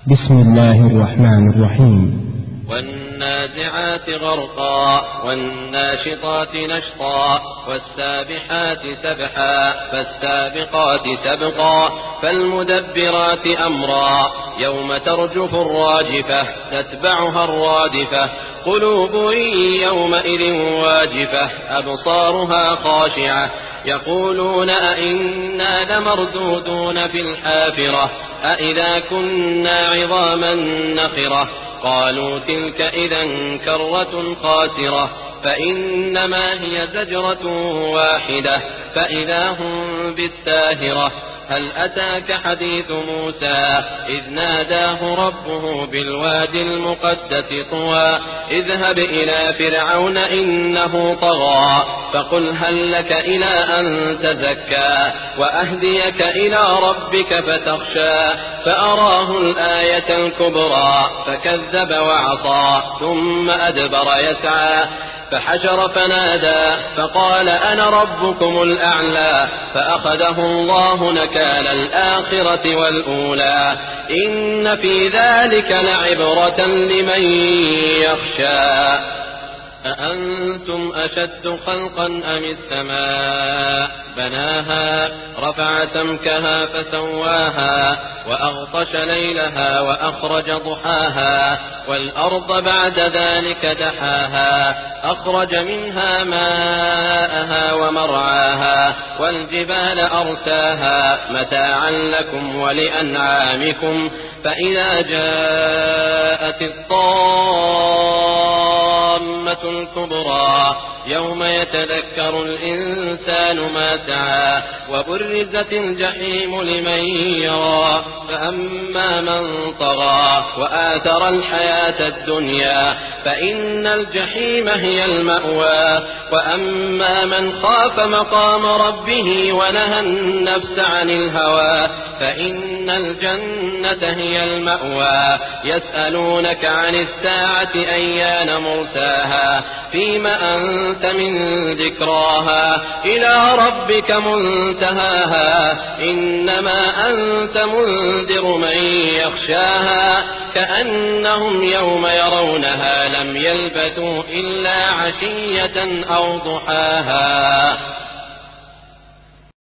بسم الله الرحمن الرحيم. والنازعات غرقا والناشطات نشطا والسابحات سبحا فالسابقات سبقا فالمدبرات أمرا يوم ترجف الراجفة تتبعها الرادفة قلوب يومئذ واجفة أبصارها خاشعة يقولون أئنا لمردودون في الحافرة أئذا كنا عظاما نخرة قالوا تلك إذا كرة خاسرة فإنما هي زجرة واحدة فإذا هم بالساهرة هل أتاك حديث موسى إذ ناداه ربه بالوادي المقدس طوى اذهب إلى فرعون إنه طغى فقل هل لك إلى أن تزكى وأهديك إلى ربك فتخشى فأراه الآية الكبرى فكذب وعصى ثم أدبر يسعى فحشر فنادى فقال أنا ربكم الأعلى فأخذه الله نكال الآخرة والأولى إن في ذلك لعبرة لمن يخشى أأنتم أشد خلقا أم السماء بناها رفع سمكها فسواها وأغطش ليلها وأخرج ضحاها والأرض بعد ذلك دحاها أخرج منها ماءها ومرعاها والجبال أرساها متاعا لكم ولأنعامكم فإذا جاءت الطامة الكبرى يوم يتذكر الإنسان ما سعى وبرزت الجحيم لمن يرى فأما من طغى وآثر الحياة الدنيا فإن الجحيم هي المأوى وأما من خاف مقام ربه ونهى النفس عن الهوى فإن الجنة هي المأوى يسألونك عن الساعة أيان مرساها فيم أنت من ذكراها إلى ربك منتهاها إنما أنت منذر من يخشاها كأنهم يوم يرونها لم يلبثوا إلا عشية أو ضحاها.